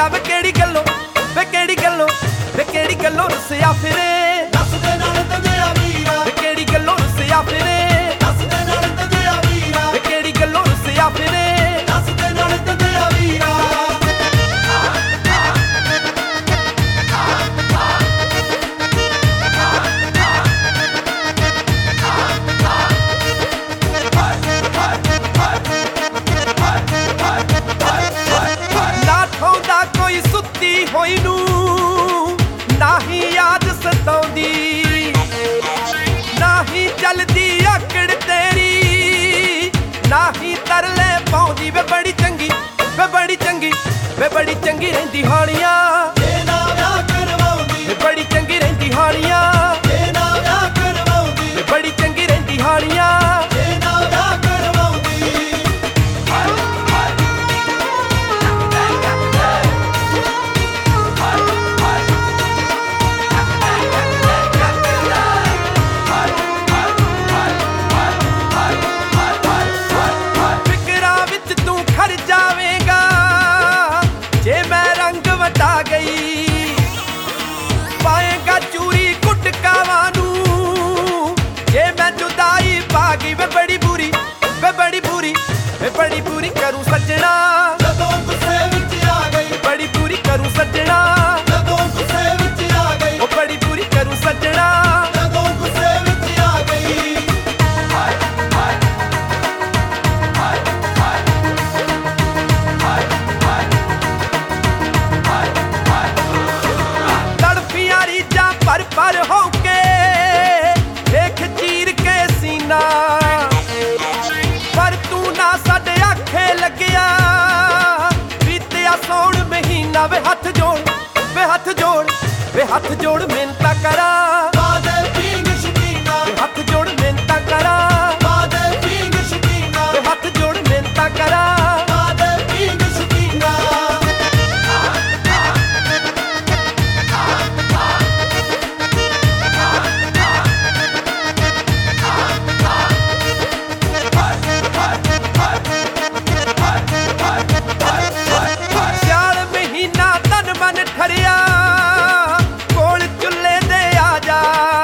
ਵੀਰਾ ਵੇ ਕਿਹੜੀ ਗੱਲੋਂ ਵੇ ਕਿਹੜੀ ਗੱਲੋਂ ਵੇ ਕਿਹੜੀ ਗੱਲੋਂ ਰੁੱਸਿਆ ਫਿਰੇ ਦੱਸ ਦੇ ਨਾਲ ਤੰਗਿਆ ਵੀਰਾ ਵੇ ਕਿਹੜੀ ਗੱਲੋਂ ਰੁੱਸਿਆ ਫਿਰੇ ਦੱਸ ਦੇ ਨਾਲ ਤੰਗਿਆ ਵੀਰਾ ਵੇ ਕਿਹੜੀ ਗੱਲੋਂ ਰੁੱਸਿਆ ਫਿਰੇ ਦੱਸ ਦੇ ਨਾਲ ਤੰਗਿਆ ਵੀਰਾ ਨਾ ਠਾਉਂਦਾ ਕੋਈ ਸੁੱਤੀ ਹੋਈ ਨੂੰ ਨਾ ਹੀ ਯਾਦ ਸਤਾਉਂਦੀ ਨਾ ਹੀ ਚੱਲਦੀ ਆਕੜ ਤੇਰੀ ਨਾ ਹੀ ਤਰਲੇ ਪਾਉਂਦੀ ਵੇ ਬੜੀ ਚੰਗੀ ਵੇ ਬੜੀ ਚੰਗੀ ਵੇ ਬੜੀ ਚੰਗੀ ਰਹਿੰਦੀ ਹਾਲੀਆਂ ਜੇ ਨਾ ਵਿਆਹ ਕਰਵਾਉਂਦੀ ਵੇ ਬੜੀ ਚੰਗੀ ਰਹਿੰਦੀ ਹਾਲੀਆਂ ਜੇ ਨਾ ਵਿਆਹ ਕਰਵਾਉਂਦੀ ਵੇ ਬੜੀ ਚੰਗੀ ਰਹਿੰਦੀ ਹਾਲੀਆਂ ਜੇ ਨਾ ਵਿਆਹ ਕਰਵਾਉਂਦੀ ਫਿਕਰਾਂ ਵਿੱਚ ਤੂੰ ਖਰ ਜਾਵੇਂਗਾ ਜੇ ਮੈਂ ਰੰਗ ਵਟਾ ਗਈ ਪਾਏਗਾ ਚੂਰੀ ਕੁਟਕਾਵਾਂ ਨੂੰ ਜੇ ਮੈਂ ਜੁਦਾਈ ਪਾ ਗਈ ਵੇ ਬੜੀ ਬੁਰੀ ਵੇ ਬੜੀ ਬੁਰੀ ਵੇ ਬੜੀ ਬੁਰੀ ਕਰੂੰ ਸੱਜਣਾ ਜਦੋਂ ਗੁੱਸੇ ਵਿੱਚ ਆ ਗਈ ਬੜੀ ਬੁਰੀ ਕਰੂੰ ਸੱਜਣਾ ਜਦੋਂ ਗੁੱਸੇ ਵਿੱਚ ਆ ਗਈ ਉਹ ਬੜੀ ਬੁਰੀ ਕਰੂੰ ਸੱਜਣਾ ਜਦੋਂ ਗੁੱਸੇ ਵਿੱਚ ਆ ਗਈ ਤੜਫੀਆਂ ਰੀਝਾਂ ਭਰ ਹੋ ਕੇ ਦੇਖ ਚੀਰ ਕੇ ਸੀਨਾ ਪਰ ਤੂੰ ਨਾ ਸਾਡੇ ਆਖੇ ਲੱਗਿਆ ਬੀਤਿਆ ਸੌਣ ਮਹੀਨਾ ਵੇ ਹੱਥ ਜੋੜ ਵੇ ਹੱਥ ਜੋੜ ਵੇ ਹੱਥ ਜੋੜ ਮਿੰਨਤਾਂ ਕਰਾਂ ਬਾਦੇ ਪੀਂਗ ਸ਼ਕੀਨਾ ਵੇ ਹੱਥ ਜੋੜ ਮਿੰਨਤਾਂ ਕਰਾਂ ਬਾਦੇ ਪੀਂਗ ਸ਼ਕੀਨਾ ਵੇ ਹੱਥ ਜੋੜ ਮਿੰਨਤਾਂ ਕਰਾਂ ਬਾਦੇ ਪੀਂਗ ਸ਼ਕੀਨਾ ਸਿਆਲ ਮਹੀਨਾ ਤਨ ਮਨ ਠਰਿਆ ਕੋਲ ਚੁੱਲ੍ਹੇ ਦੇ ਆ ਜਾ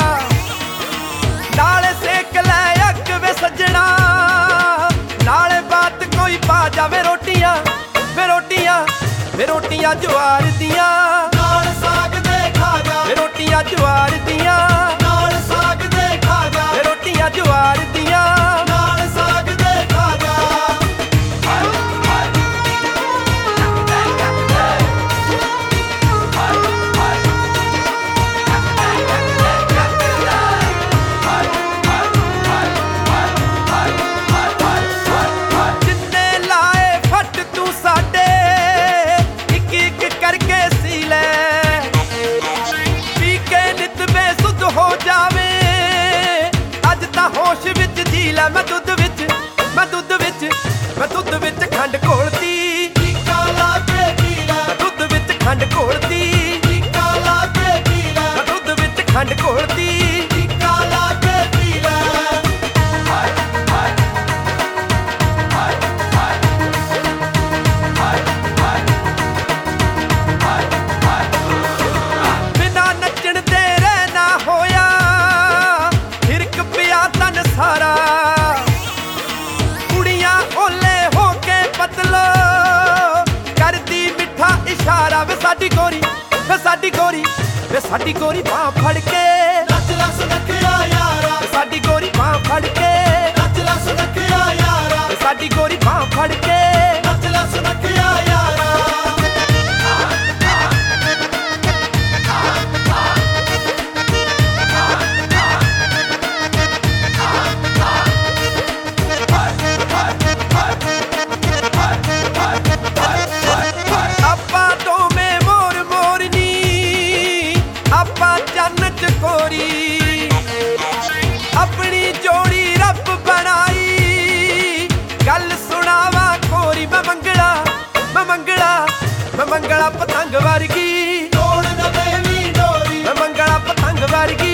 ਨਾਲੇ ਸੇਕ ਲੈ ਅੱਗ ਵੇ ਸੱਜਣਾ ਨਾਲੇ ਬਾਤ ਕੋਈ ਪਾ ਜਾਵੇ ਰੋਟੀਆਂ ਵੇ ਰੋਟੀਆਂ ਵੇ ਰੋਟੀਆਂ ਜਵਾਰ ਦੀਆਂ ਨਾਲ ਸਾਗ ਦੇ ਖਾ ਜਾ ਵੇ ਰੋਟੀਆਂ ਜਵਾਰ ਦੀਆਂ ਨਾਲ ਸਾਗ ਦੇ ਖਾ ਜਾ ਵੇ ਰੋਟੀਆਂ ਜਵਾਰ ਦੀਆਂ ਨਾਲ ਸਾਗ ਦੇ ਖਾ ਜਾ ਜਿੰਨੇ ਲਾਏ ਫੱਟ ਤੂੰ ਸਾਡੇ ਇੱਕ ਇੱਕ ਕਰਕੇ ਸੀ ਲੈ ਪੀ ਕੇ ਨਿਤ ਬੇਸੁੱਧ ਹੋ ਜਾਵੇ ਅੱਜ ਤਾਂ ਹੋਸ਼ ਵਿੱਚ ਜੀ ਲੈ ਮੈਂ ਦੁੱਧ ਵਿੱਚ ਮੈਂ ਦੁੱਧ ਵਿੱਚ ਮੈਂ ਦੁੱਧ ਵਿੱਚ ਖੰਡ ਘੋਲਦੀ ਟੀਕਾ ਲਾ ਕੇ ਪੀ ਲੈ ਮੈਂ ਦੁੱਧ ਵਿੱਚ ਖੰਡ ਘੋਲਦੀ ਟੀਕਾ ਲਾ ਕੇ ਪੀ ਲੈ ਮੈਂ ਦੁੱਧ ਵਿੱਚ ਖੰਡ ਘੋਲਦੀ ਟੀਕਾ ਲਾ ਕੇ ਪੀ ਲੈ ਬਿਨਾ ਨੱਚਣ ਦੇ ਰਹਿਣਾ ਹੋਇਆ ਹਿਰਕ ਪਿਆ ਤਨ ਸਾਰਾ ਕੁੜੀਆਂ ਓਲੇ ਹੋ ਕੇ ਪਤਲੋ ਕਰਦੀ ਮਿੱਠਾ ਇਸ਼ਾਰਾ ਵੇ ਸਾਡੀ ਗੋਰੀ ਵੇ ਸਾਡੀ ਗੋਰੀ ਵੇ ਸਾਡੀ ਗੋਰੀ ਬਾਂਹ ਫੜ ਕੇ ਨੱਚ ਲੱਸ ਨੱਖਿਆ ਯਾਰਾ ਵੇ ਸਾਡੀ ਗੋਰੀ ਬਾਂਹ ਫੜ ਕੇ ਨੱਚ ਲੱਸ ਨੱਖਿਆ ਯਾਰਾ ਵੇ ਸਾਡੀ ਗੋਰੀ ਬਾਂਹ ਫੜ ਕੇ ਨੱਚ ਲੱਸ ਨੱਖਿਆ ਯਾਰਾ ਆਪਾਂ ਦੋਵੇਂ ਮੋਰ ਮੋਰਨੀ ਆਪਾਂ ਚੰਨ ਚ ਕੋਰੀ ਆਪਣੀ ਜੋੜੀ ਰੱਬ ਬਣਾਈ ਗੱਲ ਸੁਣਾਵਾ ਖੋਰੀ ਮੈਂ ਮੰਗਲਾ ਮੈਂ ਮੰਗਲਾ ਮੈਂ ਮੰਗਲਾ ਪਤੰਗ ਵਰਗੀ ਤੋੜ ਨਾ ਦੇਵੀ ਡੋਰੀ ਮੈਂ ਮੰਗਲਾ ਪਤੰਗ ਵਰਗੀ